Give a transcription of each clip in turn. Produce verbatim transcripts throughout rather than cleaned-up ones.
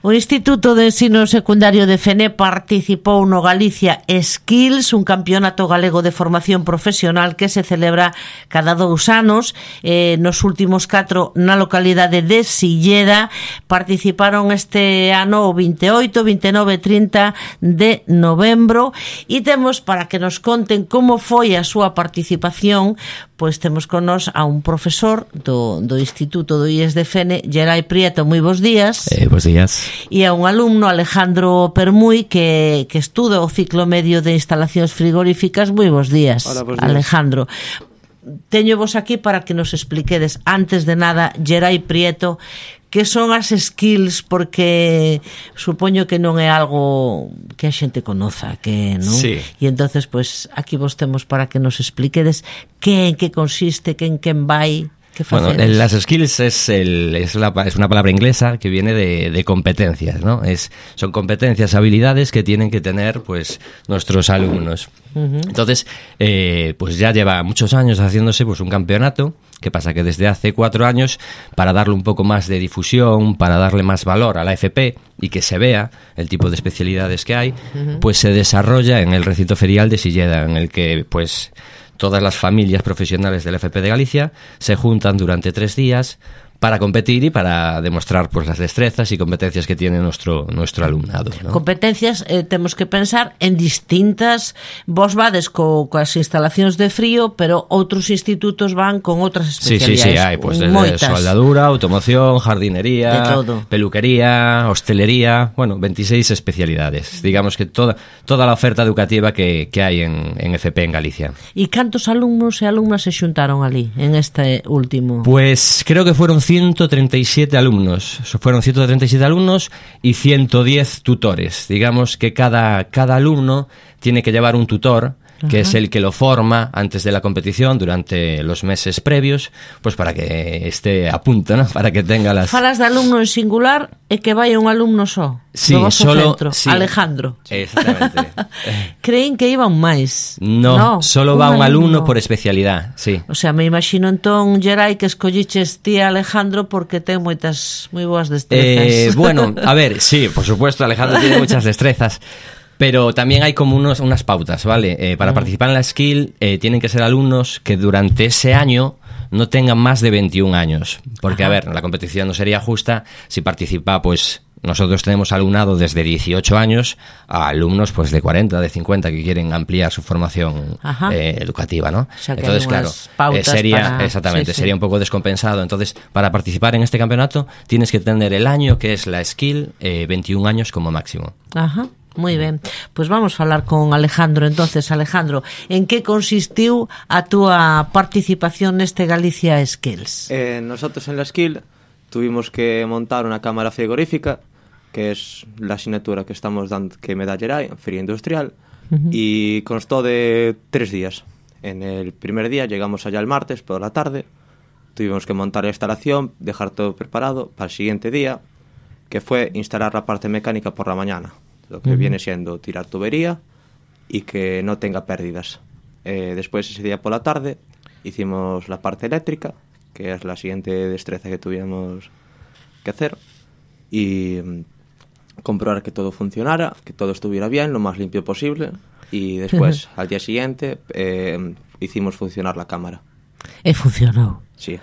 O Instituto de Ensino Secundario de Fene participou no Galicia Skills, un campeonato galego de formación profesional que se celebra cada dous anos. Eh, nos últimos catro na localidade de Silleda participaron este ano o veintioito, veintinueve e trinta de novembro, e temos, para que nos conten como foi a súa participación, pois temos con nos a un profesor do, do Instituto do I E S de Fene, Gerai Prieto. Moi bons días. Eh, bons días. E a un alumno, Alejandro Permuy, que, que estuda o ciclo medio de instalacións frigoríficas. Moi bons días. Hola, bons días. Alejandro. Teño vos aquí para que nos expliquedes, antes de nada, Gerai Prieto, que son as skills, porque supoño que non é algo que a xente conoza, que non? Sí. E entonces, pues, aquí vos temos para que nos expliquedes que en que consiste, que en quen vai. Bueno, las skills es, el, es, la, es una palabra inglesa que viene de, de competencias, ¿no? Es, son competencias, habilidades que tienen que tener, pues, nuestros alumnos. Uh-huh. Entonces, eh, pues ya lleva muchos años haciéndose, pues, un campeonato. ¿Qué pasa? Que desde hace cuatro años, para darle un poco más de difusión, para darle más valor a la F P y que se vea el tipo de especialidades que hay, uh-huh. pues se desarrolla en el recinto ferial de Silleda, en el que, pues, todas las familias profesionales de la F P de Galicia se juntan durante tres días para competir y para demostrar, pues, las destrezas y competencias que tiene nuestro nuestro alumnado, ¿no? Competencias, eh, temos que pensar en distintas. Vos vades co, coas instalacións de frío, pero outros institutos van con outras especialidades. Sí, sí, sí, hai, pues, desde moitas. Soldadura, automoción, jardinería, peluquería, hostelería, bueno, veintiséis especialidades. Digamos que toda toda a oferta educativa que, que hai en, en F P en Galicia. E cantos alumnos e alumnas se xuntaron ali, en este último? Pues creo que fueron ciento treinta y siete alumnos. Fueron ciento treinta y siete alumnos y ciento diez tutores. Digamos que cada, cada alumno tiene que llevar un tutor, que Ajá. es el que lo forma antes de la competición durante los meses previos, pues para que esté a punto, ¿no? Para que tenga las... Falas de alumno en singular e que vaya un alumno só. Sí, no solo... Centro, sí. Alejandro. Exactamente. Creín que iban máis. No, no, solo va un, un alumno, alumno por especialidad, sí. O sea, me imagino entón, Gerai, que escolliches ti, Alejandro, porque ten moitas moi boas destrezas. Eh, bueno, a ver, sí, por supuesto, Alejandro tiene muchas destrezas. Pero también hay como unos, unas pautas, ¿vale? Eh, para uh-huh. participar en la skill eh, tienen que ser alumnos que durante ese año no tengan más de veintiún años. Porque, uh-huh. a ver, la competición no sería justa si participa, pues... Nosotros tenemos alumnado desde dieciocho años a alumnos, pues, de cuarenta, de cincuenta, que quieren ampliar su formación eh, educativa, ¿no? O sea, que entonces, claro, eh, sería para... exactamente, sí, sí. sería un poco descompensado. Entonces, para participar en este campeonato tienes que tener el año que es la skill, eh, veintiún años como máximo. Ajá. Moi ben, pois pues vamos falar con Alejandro. Entonces, Alejandro, en que consistiu a túa participación neste Galicia Skills? Eh, nosotros en la Skill tuvimos que montar una cámara frigorífica, que es la asignatura que estamos dando, que me da Gerai, Feria Industrial, uh-huh. y constó de tres días. En el primer día llegamos allá el martes por la tarde, tuvimos que montar la instalación, dejar todo preparado para el siguiente día, que fue instalar la parte mecánica por la mañana, lo que uh-huh. viene siendo tirar tubería y que no tenga pérdidas. Eh, después, ese día por la tarde, hicimos la parte eléctrica, que es la siguiente destreza que tuvimos que hacer, y comprobar que todo funcionara, que todo estuviera bien, lo más limpio posible, y después, al día siguiente, eh, hicimos funcionar la cámara. E funcionou. Sí.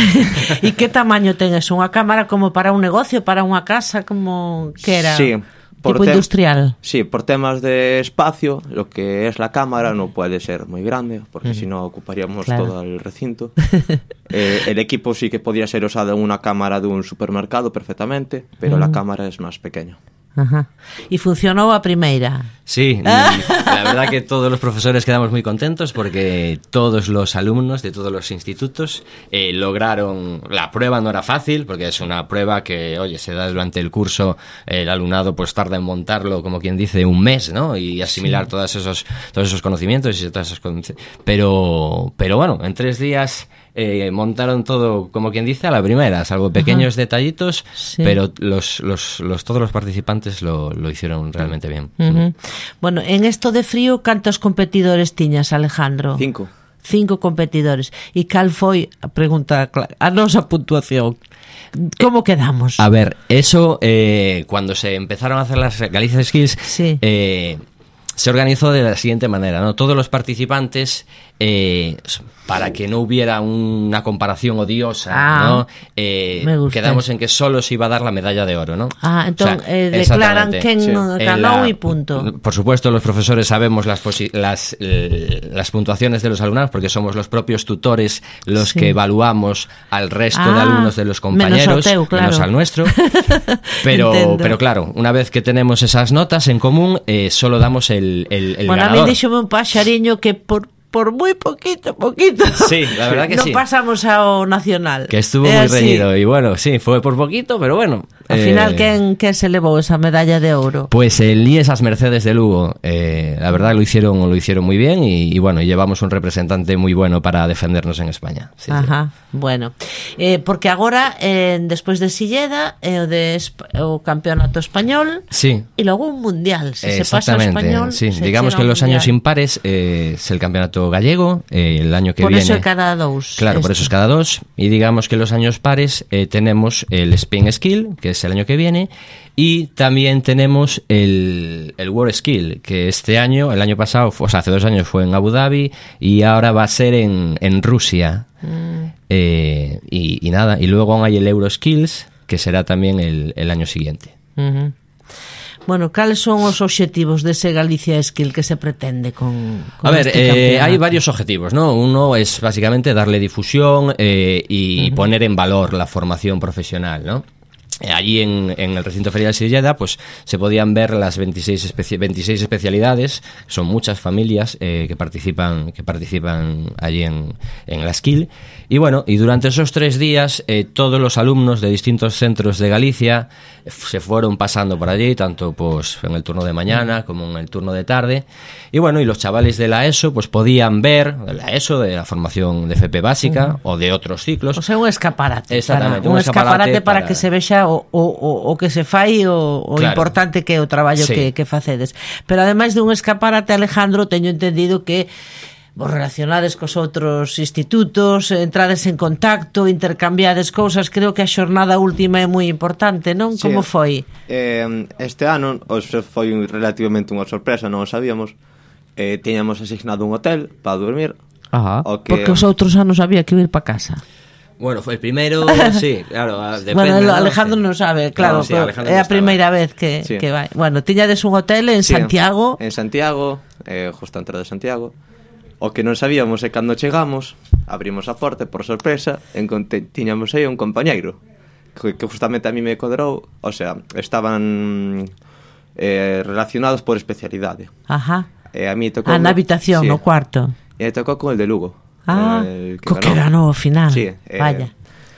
E que tamaño ten eso? Unha cámara como para un negocio, para unha casa, como que era? Sí. Por tipo tem- industrial. Sí, por temas de espacio, lo que es la cámara no puede ser muy grande, porque uh-huh. si no ocuparíamos claro. todo el recinto. eh, el equipo sí que podría ser usado en una cámara de un supermercado perfectamente, pero uh-huh. la cámara es más pequeña. Ajá. ¿Y funcionó a primeira? Sí, la verdad que todos los profesores quedamos muy contentos porque todos los alumnos de todos los institutos eh, lograron... La prueba no era fácil porque es una prueba que, oye, se da durante el curso, el alumnado pues tarda en montarlo, como quien dice, un mes, ¿no? Y asimilar sí. todos esos todos esos conocimientos y todas esas pero pero bueno, en tres días eh, montaron todo, como quien dice, a la primera, salvo pequeños Ajá. detallitos, sí. pero los, los, los todos los participantes lo, lo hicieron realmente bien. Uh-huh. Bueno, en esto de frío, ¿cantos competidores tiñas, Alejandro? Cinco. Cinco competidores. E cal foi, a pregunta, a nosa puntuación? ¿Cómo quedamos? A ver, eso, eh, cuando se empezaron a hacer las Galicia Skills, sí. eh, se organizó de la siguiente manera, ¿no? Todos los participantes, eh, para que no hubiera una comparación odiosa, ah, ¿no? Eh, quedamos en que solo se iba a dar la medalla de oro, ¿no? Ah, entonces o sea, eh, declaran quen sí. ganó y punto. Por supuesto, los profesores sabemos las, las, las puntuaciones de los alumnos porque somos los propios tutores los sí. que evaluamos al resto ah, de alumnos de los compañeros, menos, teu, claro. menos al nuestro. Pero, pero claro, una vez que tenemos esas notas en común, eh, solo damos el, el, el bueno, ganador. A mí díxome un paxariño que por por muy poquito, poquito. Sí, la verdad que no sí. No pasamos ao nacional. Que estuvo eh, muy reñido sí. Y bueno, sí, fue por poquito, pero bueno. Al eh, final, ¿quién, ¿quién se llevó esa medalla de oro? Pues el I E S A S Mercedes de Lugo. Eh, la verdad lo hicieron lo hicieron muy bien y, y bueno, llevamos un representante muy bueno para defendernos en España. Sí, Ajá, sí. Bueno. Eh, porque agora, eh, despois de Silleda, eh, o, de, o campeonato español sí. Y logo un mundial. Se se pasa o español, sí. se Digamos que en los años impares eh, es el campeonato gallego, eh, el año que por viene. Por eso es cada dos. Claro, este. por eso es cada dos. Y digamos que en los años pares eh, tenemos el Spin Skill, que es el año que viene, y también tenemos el, el World Skill, que este año, el año pasado, o sea, hace dos años fue en Abu Dhabi y ahora va a ser en, en Rusia. Mm. Eh, y, y nada, y luego hay el Euro Skills, que será también el, el año siguiente. Uh-huh. Bueno, ¿cales son os obxectivos dese Galicia Skill que se pretende con, con A ver, este eh, hay varios objetivos, ¿no? Uno es básicamente darle difusión eh, y, uh-huh. y poner en valor la formación profesional, ¿no? Allí en, en el recinto ferial de Silleda pues se podían ver las veintiséis, especi- veintiséis especialidades, son muchas familias eh, que participan que participan allí en, en la Skill y bueno, y durante esos tres días eh, todos los alumnos de distintos centros de Galicia se fueron pasando por allí, tanto pues en el turno de mañana como en el turno de tarde y bueno, y los chavales de la ESO pues podían ver de la ESO, de la formación de F P básica uh-huh. o de otros ciclos. O sea, un escaparate. Exactamente, para, un, un escaparate, escaparate para, para que se vexa o, o, o, o que se fai o, o claro. importante que é o traballo sí. que, que facedes. Pero ademais de un escaparate, Alejandro, teño entendido que vos relacionades cos outros institutos, entrades en contacto, intercambiades cousas. Creo que a xornada última é moi importante, non? Sí. Como foi? Eh, este ano os foi relativamente unha sorpresa, non o sabíamos. Eh, tiñamos asignado un hotel para dormir. Ajá, o que... porque os outros anos había que ir para casa. Bueno, fue el primero, sí, claro, depende. Bueno, ¿no? Alejandro non sabe, claro, no, sí, é a primeira vez que, sí. que vai. Bueno, tiñades un hotel en sí, Santiago. En Santiago, eh, justo a entrada de Santiago. O que non sabíamos é cando chegamos, abrimos a porta, por sorpresa, encontre, tiñamos aí un compañeiro que, que justamente a mí me codrou, o sea, estaban eh, relacionados por especialidade. Ajá. E a mí tocou... Ah, na habitación, sí, no cuarto. E tocou con el de Lugo. Ah, el que co que ganó ao final. Sí, eh, vaya.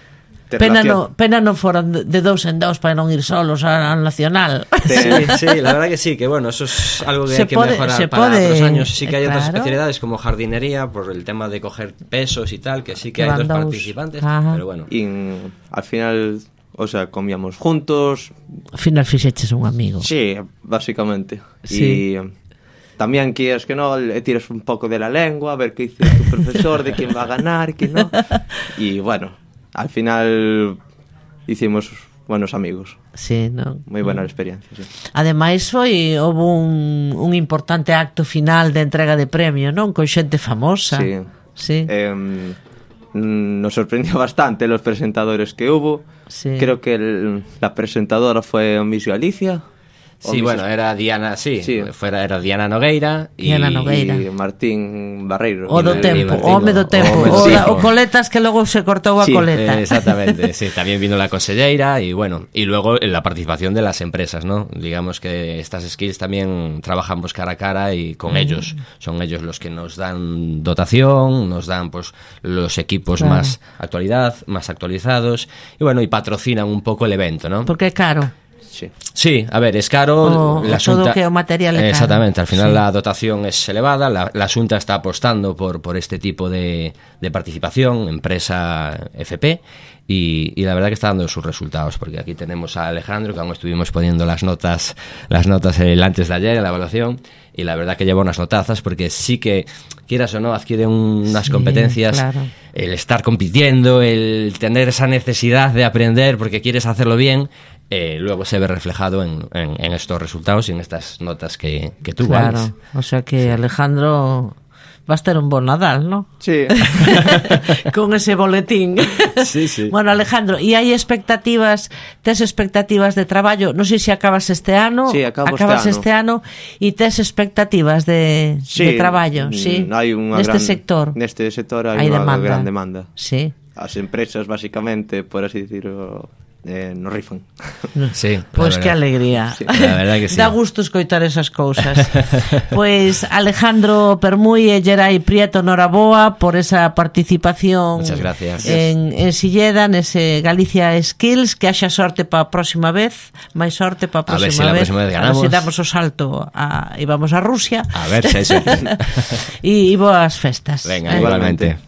Pena no, pena no foron de, de dous en dous para non ir solos al Nacional. Sí, sí, la verdad que sí, que bueno, eso es algo que se hay que pode, mejorar para pode, otros años. Sí que hay claro. otras especialidades como jardinería por el tema de coger pesos y tal, que sí que, que hay dos participantes, ajá. Pero bueno. Y al final, o sea, comíamos juntos. Al final fixeches un amigo. Sí, básicamente. Sí. Y también quieres que no, le tires un poco de la lengua, a ver qué dice tu profesor, de quién va a ganar, quién no. Y bueno, al final hicimos buenos amigos. Sí, ¿no? Moi buena experiencia, sí. Ademais foi houve un, un importante acto final de entrega de premio, non? Con xente famosa. Sí. Sí. Eh, nos sorprendió bastante los presentadores que hubo. Sí. Creo que el, la presentadora fue Miss Galicia. Sí, bueno, era Diana, sí, sí. Fuera, era Diana Nogueira y, Diana Nogueira. y Martín Barreiro. O do tempo, o home do tempo, o, sí. o coletas que logo se cortou a sí, coleta. Eh, exactamente, sí, también vino la conselleira y bueno, y luego la participación de las empresas, ¿no? Digamos que estas skills también trabajamos cara a cara y con mm. ellos, son ellos los que nos dan dotación, nos dan pues los equipos claro. más actualidad, más actualizados y bueno, y patrocinan un poco el evento, ¿no? Porque é caro. sí. Sí, a ver, es caro. O, la o todo Xunta, que o material é caro. Exactamente, al final sí. la dotación es elevada, la, la Xunta está apostando por, por este tipo de, de participación, empresa F P, y, y la verdad que está dando sus resultados, porque aquí tenemos a Alejandro, que aún estuvimos poniendo las notas, las notas el antes de ayer en la evaluación, y la verdad que lleva unas notazas, porque sí que, quieras o no, adquiere unas sí, competencias, claro. el estar compitiendo, el tener esa necesidad de aprender porque quieres hacerlo bien, eh, luego se ve reflejado en, en, en estos resultados y en estas notas que, que tú Claro, vales. o sea que sí. Alejandro va a estar un buen Nadal, ¿no? Sí. Con ese boletín. Sí, sí. Bueno, Alejandro, ¿y hay expectativas, tes expectativas de traballo? Non sei se acabas este ano. Sí, acabo acabas este ano. este ano e tes expectativas de, sí, de traballo, sí. Hai unha neste gran, sector. Neste sector hai, hai unha demanda. gran demanda. Sí. As empresas, basicamente, por así decirlo, eh, nos rifan. Sí, Pois pues que alegría. Sí. La verdad que sí. Dá gusto escoitar esas cousas. Pois pues Alejandro Permuy e Gerai Prieto, noraboa por esa participación. Muchas gracias. En, en Silleda, nese Galicia Skills, que haxa sorte para a próxima vez, máis sorte para a próxima a ver si la vez. próxima vez A ganamos. ver si damos o salto a, e vamos a Rusia. A ver si eso. E boas festas. Venga, igualmente.